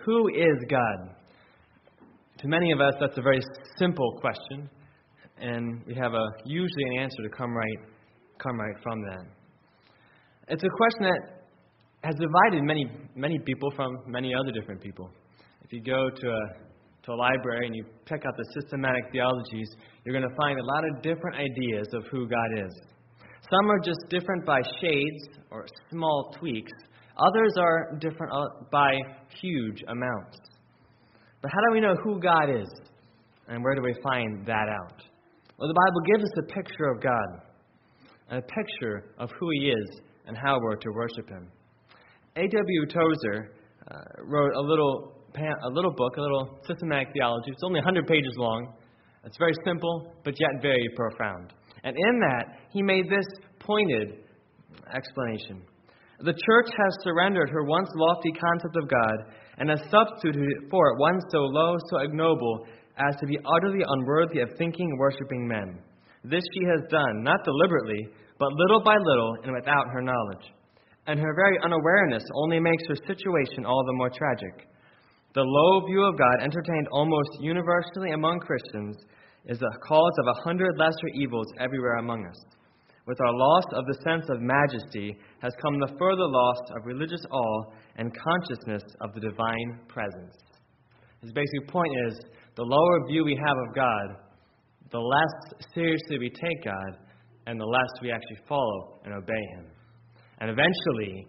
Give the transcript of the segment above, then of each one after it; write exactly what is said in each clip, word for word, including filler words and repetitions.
Who is God? To many of us, that's a very simple question, and we have a usually an answer to come right, come right from that. It's a question that has divided many, many people from many other different people. If you go to a to a library and you check out the systematic theologies, you're going to find a lot of different ideas of who God is. Some are just different by shades or small tweaks. Others are different by huge amounts. But how do we know who God is? And where do we find that out? Well, the Bible gives us a picture of God, and a picture of who He is and how we're to worship Him. A W Tozer uh, wrote a little, a little book, a little systematic theology. It's only one hundred pages long. It's very simple, but yet very profound. And in that, he made this pointed explanation. The church has surrendered her once lofty concept of God and has substituted for it one so low, so ignoble, as to be utterly unworthy of thinking and worshiping men. This she has done, not deliberately, but little by little and without her knowledge. And her very unawareness only makes her situation all the more tragic. The low view of God, entertained almost universally among Christians, is the cause of a hundred lesser evils everywhere among us. With our loss of the sense of majesty has come the further loss of religious awe and consciousness of the divine presence. His basic point is, the lower view we have of God, the less seriously we take God, and the less we actually follow and obey Him. And eventually,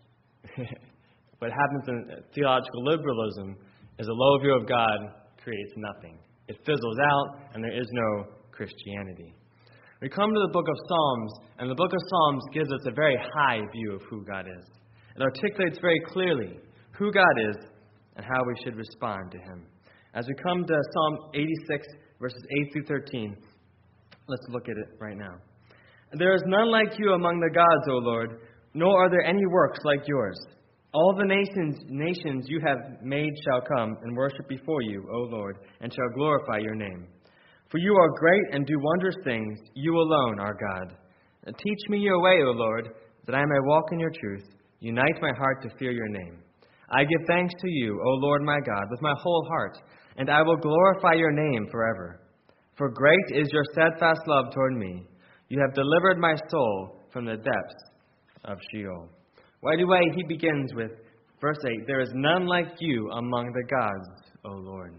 what happens in theological liberalism is a low view of God creates nothing. It fizzles out, and there is no Christianity. We come to the book of Psalms, and the book of Psalms gives us a very high view of who God is. It articulates very clearly who God is and how we should respond to Him. As we come to Psalm eighty-six, verses eight through thirteen, let's look at it right now. There is none like you among the gods, O Lord, nor are there any works like yours. All the nations nations you have made shall come and worship before you, O Lord, and shall glorify your name. For you are great and do wondrous things, you alone are God. Teach me your way, O Lord, that I may walk in your truth. Unite my heart to fear your name. I give thanks to you, O Lord my God, with my whole heart, and I will glorify your name forever. For great is your steadfast love toward me. You have delivered my soul from the depths of Sheol. Right away, he begins with verse eight, there is none like you among the gods, O Lord.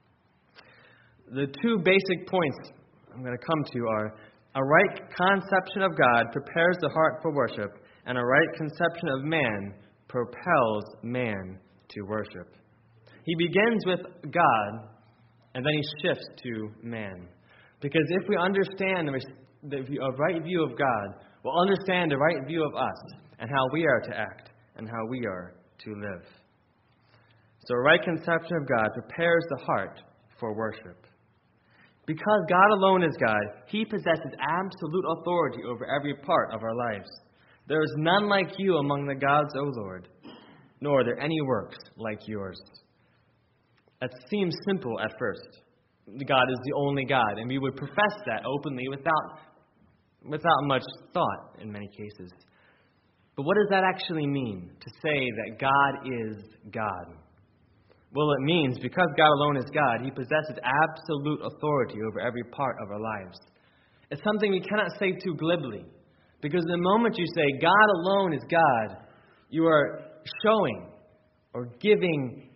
The two basic points I'm going to come to are a right conception of God prepares the heart for worship, and a right conception of man propels man to worship. He begins with God, and then he shifts to man. Because if we understand the right view of God, we'll understand the right view of us, and how we are to act, and how we are to live. So a right conception of God prepares the heart for worship. Because God alone is God, He possesses absolute authority over every part of our lives. There is none like you among the gods, O Lord, nor are there any works like yours. That seems simple at first. God is the only God, and we would profess that openly without, without much thought in many cases. But what does that actually mean, to say that God is God? Well, it means because God alone is God, He possesses absolute authority over every part of our lives. It's something we cannot say too glibly, because the moment you say God alone is God, you are showing or giving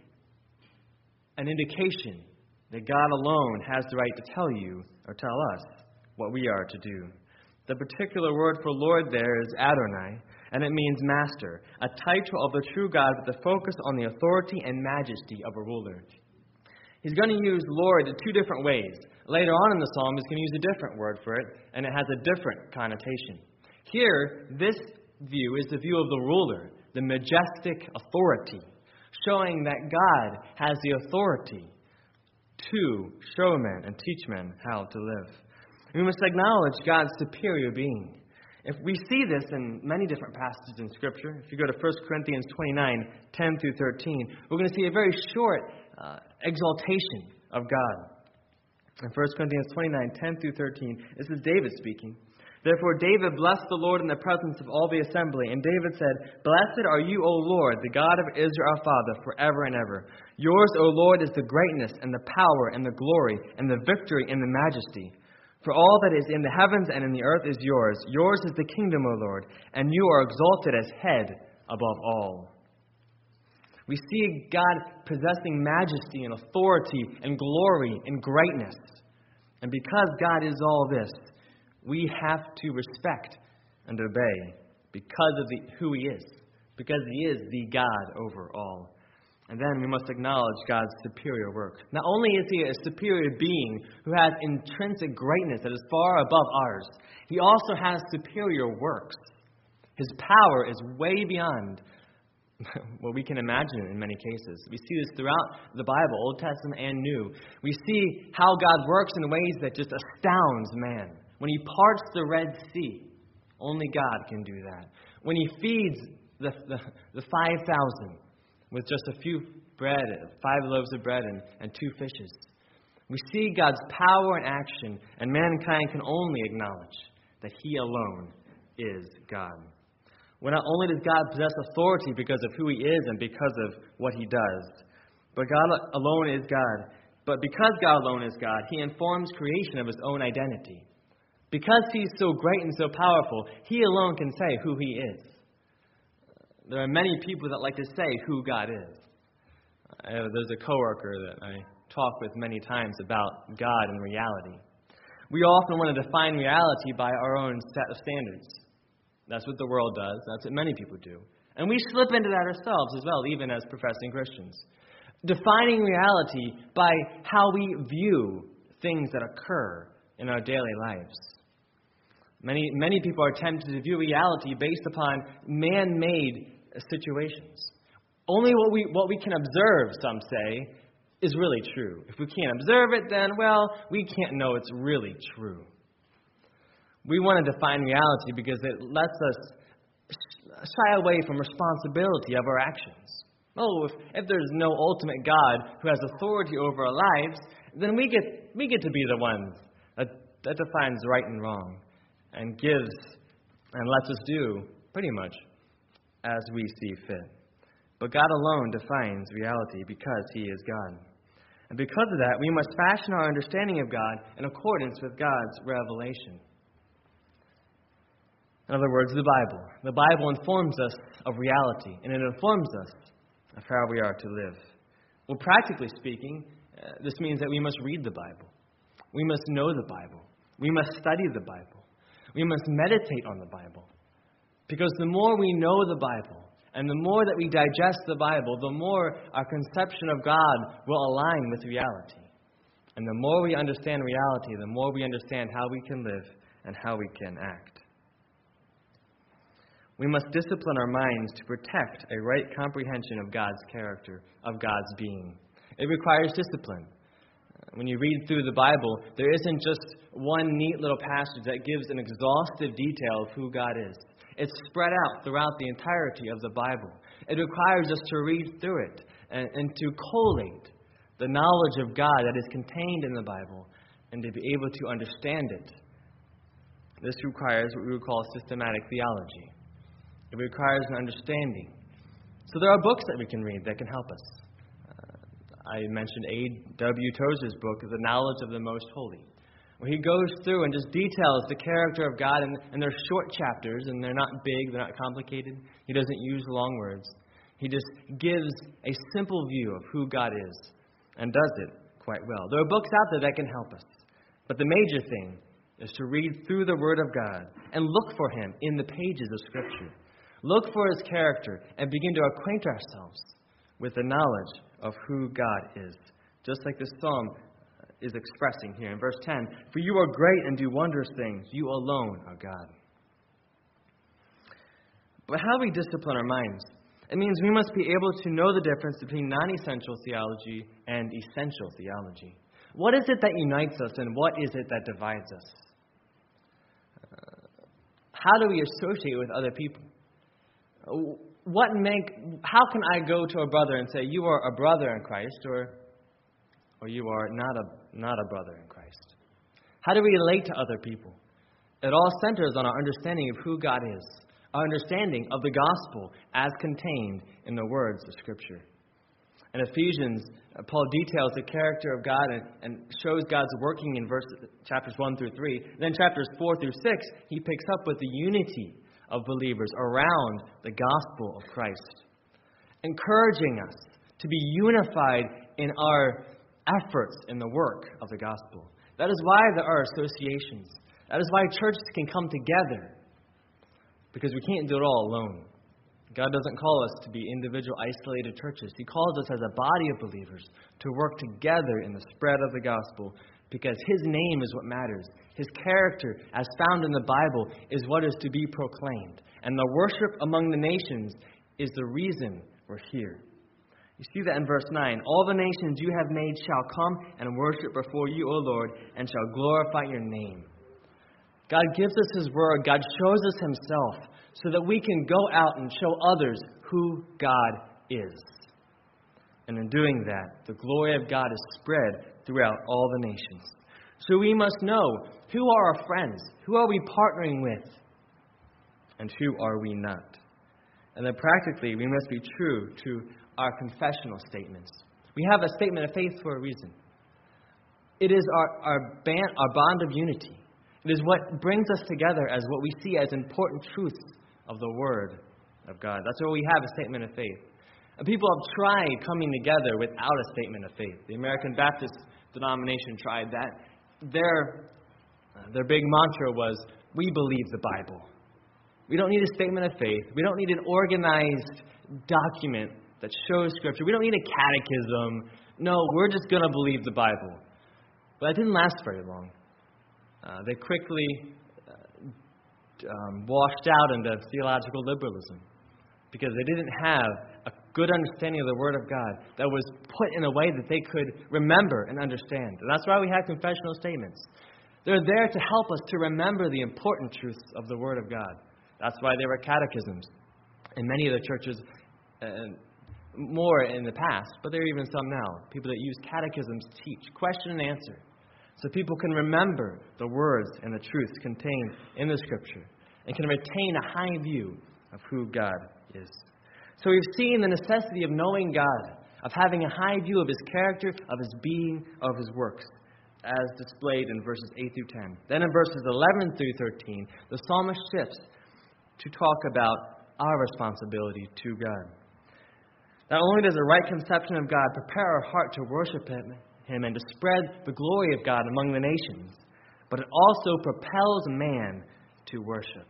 an indication that God alone has the right to tell you or tell us what we are to do. The particular word for Lord there is Adonai, and it means master, a title of the true God with a focus on the authority and majesty of a ruler. He's going to use Lord in two different ways. Later on in the psalm, he's going to use a different word for it, and it has a different connotation. Here, this view is the view of the ruler, the majestic authority, showing that God has the authority to show men and teach men how to live. We must acknowledge God's superior being. If we see this in many different passages in Scripture, if you go to First Corinthians twenty-nine, ten through thirteen, we're going to see a very short uh, exaltation of God. In First Corinthians twenty-nine, ten through thirteen, this is David speaking. Therefore David blessed the Lord in the presence of all the assembly. And David said, Blessed are you, O Lord, the God of Israel our Father, forever and ever. Yours, O Lord, is the greatness and the power and the glory and the victory and the majesty. For all that is in the heavens and in the earth is yours. Yours is the kingdom, O Lord, and you are exalted as head above all. We see God possessing majesty and authority and glory and greatness. And because God is all this, we have to respect and obey because of the, who He is, because He is the God over all. And then we must acknowledge God's superior work. Not only is He a superior being who has intrinsic greatness that is far above ours, He also has superior works. His power is way beyond what we can imagine in many cases. We see this throughout the Bible, Old Testament and New. We see how God works in ways that just astounds man. When He parts the Red Sea, only God can do that. When He feeds the, the, the five thousand with just a few bread, five loaves of bread and, and two fishes. We see God's power in action, and mankind can only acknowledge that He alone is God. Well, not only does God possess authority because of who He is and because of what He does, but God alone is God. But because God alone is God, He informs creation of His own identity. Because He's so great and so powerful, He alone can say who He is. There are many people that like to say who God is. I have, there's a coworker that I talk with many times about God and reality. We often want to define reality by our own set of standards. That's what the world does. That's what many people do. And we slip into that ourselves as well, even as professing Christians. Defining reality by how we view things that occur in our daily lives. Many, many people are tempted to view reality based upon man-made situations. Only what we, what we can observe, some say, is really true. If we can't observe it, then, well, we can't know it's really true. We want to define reality because it lets us shy away from responsibility of our actions. Oh, if, if there's no ultimate God who has authority over our lives, then we get we get to be the ones that, that defines right and wrong and gives and lets us do pretty much as we see fit. But God alone defines reality because He is God. And because of that, we must fashion our understanding of God in accordance with God's revelation. In other words, the Bible. The Bible informs us of reality, and it informs us of how we are to live. Well, practically speaking, uh, this means that we must read the Bible. We must know the Bible. We must study the Bible. We must meditate on the Bible. Because the more we know the Bible, and the more that we digest the Bible, the more our conception of God will align with reality. And the more we understand reality, the more we understand how we can live and how we can act. We must discipline our minds to protect a right comprehension of God's character, of God's being. It requires discipline. When you read through the Bible, there isn't just one neat little passage that gives an exhaustive detail of who God is. It's spread out throughout the entirety of the Bible. It requires us to read through it and, and to collate the knowledge of God that is contained in the Bible and to be able to understand it. This requires what we would call systematic theology. It requires an understanding. So there are books that we can read that can help us. Uh, I mentioned A W Tozer's book, The Knowledge of the Most Holy, where he goes through and just details the character of God, and, and they're short chapters, and they're not big, they're not complicated. He doesn't use long words. He just gives a simple view of who God is, and does it quite well. There are books out there that can help us. But the major thing is to read through the Word of God and look for Him in the pages of Scripture. Look for His character and begin to acquaint ourselves with the knowledge of who God is. Just like this psalm is expressing here in verse ten. For you are great and do wondrous things. You alone are God. But how do we discipline our minds? It means we must be able to know the difference between non-essential theology and essential theology. What is it that unites us and what is it that divides us? Uh, how do we associate with other people? What make? How can I go to a brother and say, you are a brother in Christ, or or you are not a not a brother in Christ? How do we relate to other people? It all centers on our understanding of who God is, our understanding of the gospel as contained in the words of Scripture. In Ephesians, uh, Paul details the character of God and, and shows God's working in verses, chapters one through three. Then chapters four through six, he picks up with the unity of believers around the gospel of Christ, encouraging us to be unified in our efforts in the work of the gospel. That is why there are associations. That is why churches can come together, because we can't do it all alone. God doesn't call us to be individual, isolated churches. He calls us as a body of believers to work together in the spread of the gospel, because His name is what matters. His character, as found in the Bible, is what is to be proclaimed. And the worship among the nations is the reason we're here. You see that in verse nine. All the nations you have made shall come and worship before you, O Lord, and shall glorify your name. God gives us His word. God shows us Himself so that we can go out and show others who God is. And in doing that, the glory of God is spread throughout all the nations. So we must know, who are our friends? Who are we partnering with? And who are we not? And then practically, we must be true to our confessional statements. We have a statement of faith for a reason. It is our, our, band, our bond of unity. It is what brings us together as what we see as important truths of the Word of God. That's why we have a statement of faith. And people have tried coming together without a statement of faith. The American Baptist denomination tried that. Their, uh, their big mantra was, we believe the Bible. We don't need a statement of faith. We don't need an organized document that shows Scripture. We don't need a catechism. No, we're just going to believe the Bible. But that didn't last very long. Uh, they quickly uh, um, washed out into theological liberalism because they didn't have a good understanding of the Word of God that was put in a way that they could remember and understand. And that's why we have confessional statements. They're there to help us to remember the important truths of the Word of God. That's why there were catechisms in many of the churches, uh, more in the past, but there are even some now. People that use catechisms to teach, question and answer, so people can remember the words and the truths contained in the Scripture and can retain a high view of who God is. So we've seen the necessity of knowing God, of having a high view of His character, of His being, of His works, as displayed in verses eight through ten. Then in verses eleven through thirteen, the psalmist shifts to talk about our responsibility to God. Not only does a right conception of God prepare our heart to worship Him, Him and to spread the glory of God among the nations, but it also propels man to worship.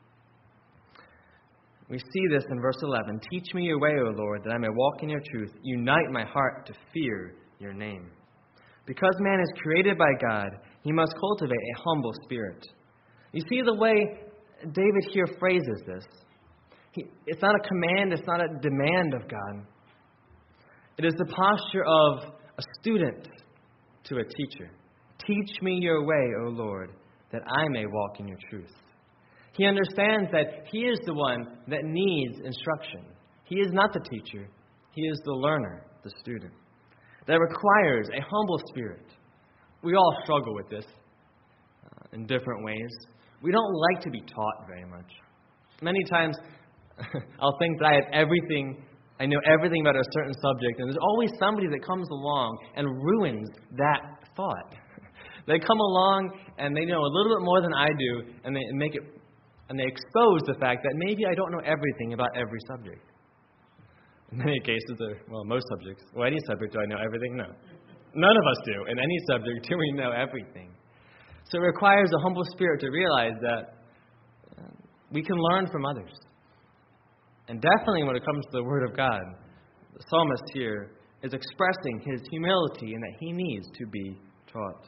We see this in verse eleven. Teach me your way, O Lord, that I may walk in your truth. Unite my heart to fear your name. Because man is created by God, he must cultivate a humble spirit. You see the way David here phrases this. He, it's not a command, it's not a demand of God. It is the posture of a student to a teacher. Teach me your way, O Lord, that I may walk in your truth. He understands that he is the one that needs instruction. He is not the teacher. He is the learner, the student. That requires a humble spirit. We all struggle with this uh, in different ways. We don't like to be taught very much. Many times, I'll think that I have everything, I know everything about a certain subject, and there's always somebody that comes along and ruins that thought. They come along and they know a little bit more than I do, and they make it, and they expose the fact that maybe I don't know everything about every subject. In many cases, or, well, most subjects, well, any subject, do I know everything? No. None of us do. In any subject do we know everything. So it requires a humble spirit to realize that uh, we can learn from others. And definitely when it comes to the Word of God, the psalmist here is expressing his humility and that he needs to be taught.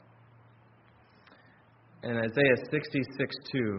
In Isaiah sixty-six two,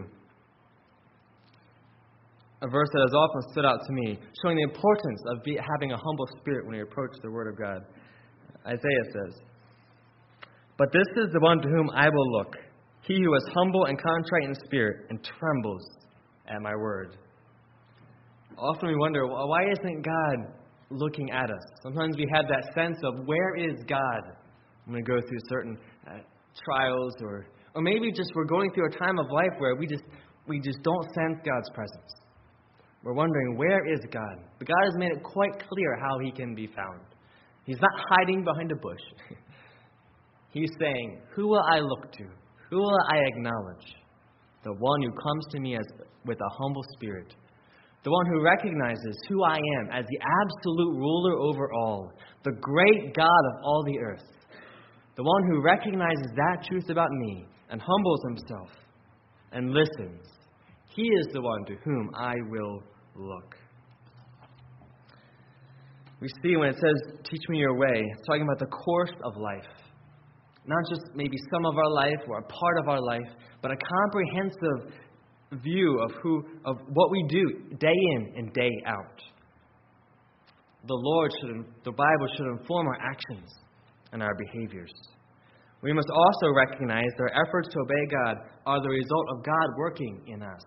a verse that has often stood out to me, showing the importance of be, having a humble spirit when we approach the Word of God. Isaiah says, "But this is the one to whom I will look, he who is humble and contrite in spirit and trembles at my word." Often we wonder, well, why isn't God looking at us? Sometimes we have that sense of, where is God when we go through certain uh, trials or, Or maybe just we're going through a time of life where we just we just don't sense God's presence. We're wondering, where is God? But God has made it quite clear how He can be found. He's not hiding behind a bush. He's saying, who will I look to? Who will I acknowledge? The one who comes to me as with a humble spirit. The one who recognizes who I am as the absolute ruler over all. The great God of all the earth. The one who recognizes that truth about me and humbles himself and listens. He is the one to whom I will look. We see when it says, teach me your way, it's talking about the course of life. Not just maybe some of our life or a part of our life, but a comprehensive view of who, of what we do day in and day out. The Lord should, the Bible should inform our actions and our behaviors. We must also recognize that our efforts to obey God are the result of God working in us.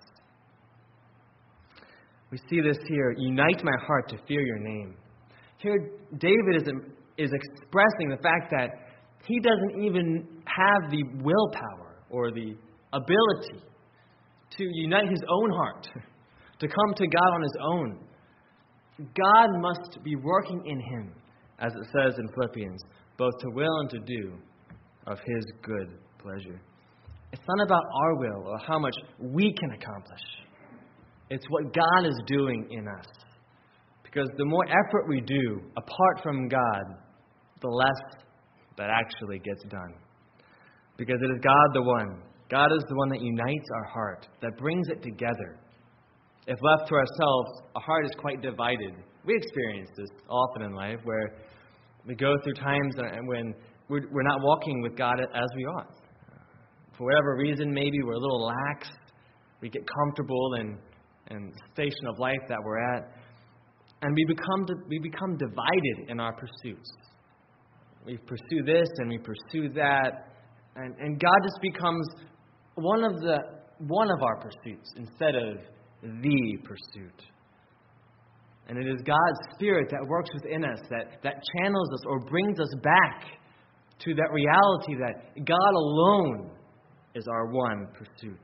We see this here. Unite my heart to fear your name. Here, David is, is expressing the fact that he doesn't even have the willpower or the ability to unite his own heart, to come to God on his own. God must be working in him, as it says in Philippians, both to will and to do of His good pleasure. It's not about our will or how much we can accomplish. It's what God is doing in us. Because the more effort we do apart from God, the less that actually gets done. Because it is God the one. God is the one that unites our heart, that brings it together. If left to ourselves, our heart is quite divided. We experience this often in life where we go through times when we're not walking with God as we ought. For whatever reason, maybe we're a little lax. We get comfortable in, in the station of life that we're at. And we become we become divided in our pursuits. We pursue this and we pursue that. And, and God just becomes one of the one of our pursuits instead of the pursuit. And it is God's Spirit that works within us, that, that channels us or brings us back to that reality that God alone is our one pursuit.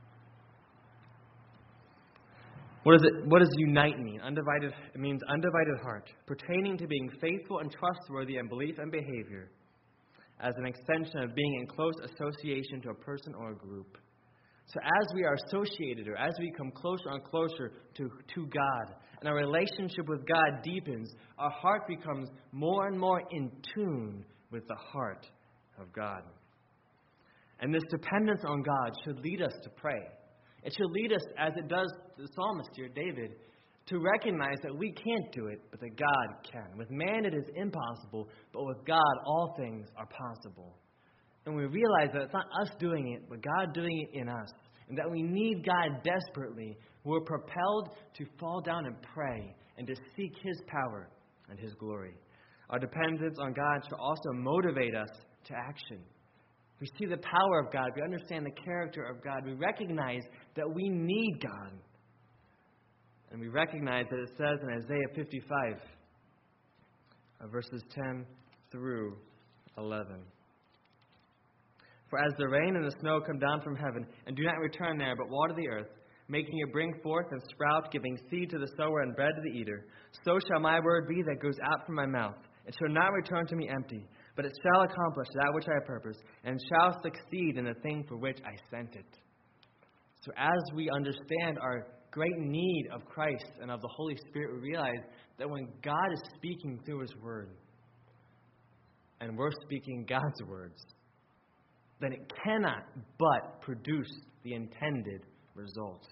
What does it? What does unite mean? Undivided. It means undivided heart, pertaining to being faithful and trustworthy in belief and behavior, as an extension of being in close association to a person or a group. So as we are associated, or as we come closer and closer to, to God, and our relationship with God deepens, our heart becomes more and more in tune with the heart of God. And this dependence on God should lead us to pray. It should lead us, as it does the psalmist here, David, to recognize that we can't do it, but that God can. With man it is impossible, but with God all things are possible. And we realize that it's not us doing it, but God doing it in us. And that we need God desperately. We're propelled to fall down and pray and to seek His power and His glory. Our dependence on God should also motivate us to action. We see the power of God. We understand the character of God. We recognize that we need God. And we recognize that it says in Isaiah fifty-five, verses ten through eleven. For as the rain and the snow come down from heaven, and do not return there, but water the earth, making it bring forth and sprout, giving seed to the sower and bread to the eater, so shall my word be that goes out from my mouth. It shall not return to me empty, but it shall accomplish that which I purpose, and shall succeed in the thing for which I sent it. So as we understand our great need of Christ and of the Holy Spirit, we realize that when God is speaking through His Word, and we're speaking God's words, then it cannot but produce the intended result.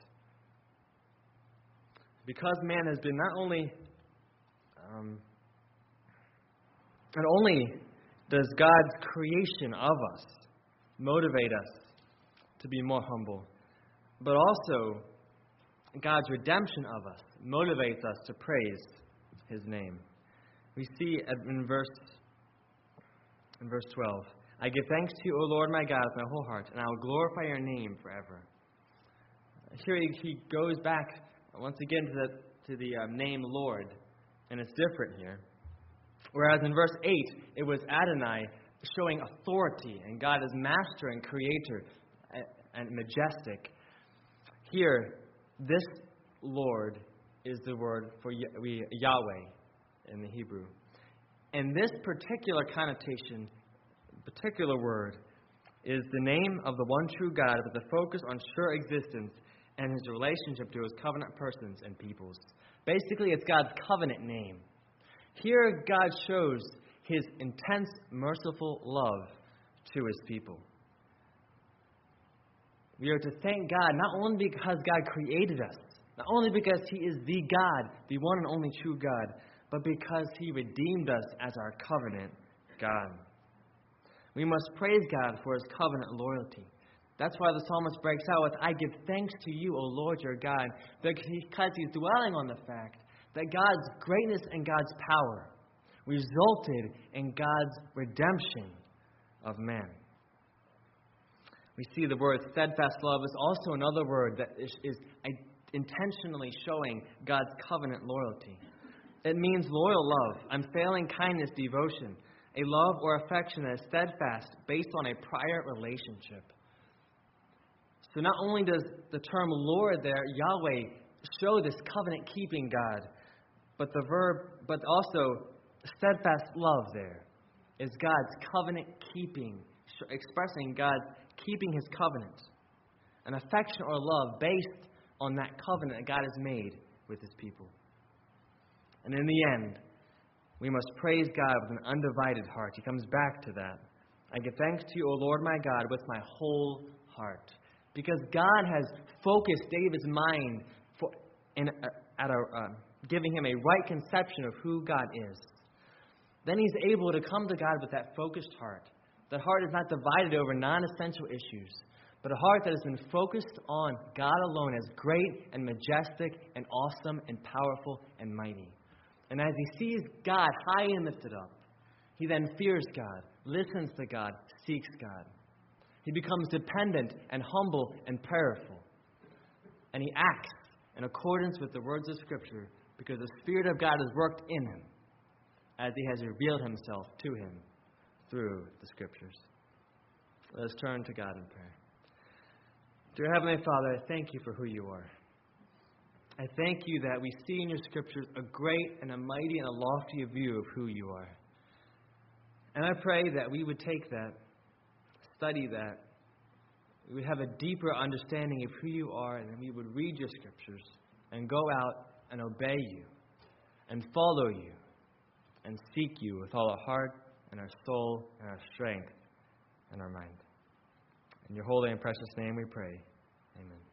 Because man has been not only, um, not only does God's creation of us motivate us to be more humble, but also God's redemption of us motivates us to praise His name. We see in verse in verse twelve, I give thanks to you, O Lord my God, with my whole heart, and I will glorify your name forever. Here he goes back once again to the, to the um, name Lord, and it's different here. Whereas in verse eight, it was Adonai showing authority, and God as master and creator. and majestic. Here, this Lord is the word for Yahweh in the Hebrew. And this particular connotation, particular word, is the name of the one true God with a focus on sure existence and his relationship to his covenant persons and peoples. Basically, it's God's covenant name. Here, God shows his intense, merciful love to his people. We are to thank God not only because God created us, not only because he is the God, the one and only true God, but because he redeemed us as our covenant God. We must praise God for his covenant loyalty. That's why the psalmist breaks out with, I give thanks to you, O Lord your God, because he's dwelling on the fact that God's greatness and God's power resulted in God's redemption of man. We see the word steadfast love is also another word that is, is intentionally showing God's covenant loyalty. It means loyal love, unfailing kindness, devotion, a love or affection that is steadfast based on a prior relationship. So not only does the term Lord there, Yahweh, show this covenant-keeping God, but the verb, but also steadfast love there is God's covenant-keeping, expressing God keeping his covenant, an affection or love based on that covenant that God has made with his people. And in the end, we must praise God with an undivided heart. He comes back to that. I give thanks to you, O Lord my God, with my whole heart. Because God has focused David's mind for, in, uh, at a, uh, giving him a right conception of who God is. Then he's able to come to God with that focused heart. That heart is not divided over non-essential issues, but a heart that has been focused on God alone as great and majestic and awesome and powerful and mighty. And as he sees God high and lifted up, he then fears God, listens to God, seeks God. He becomes dependent and humble and prayerful. And he acts in accordance with the words of Scripture because the Spirit of God has worked in him as he has revealed himself to him through the Scriptures. Let us turn to God in prayer. Dear Heavenly Father, I thank you for who you are. I thank you that we see in your Scriptures a great and a mighty and a lofty view of who you are. And I pray that we would take that, study that, we would have a deeper understanding of who you are, and then we would read your Scriptures and go out and obey you and follow you and seek you with all our heart and our soul and our strength and our mind. In your holy and precious name we pray. Amen.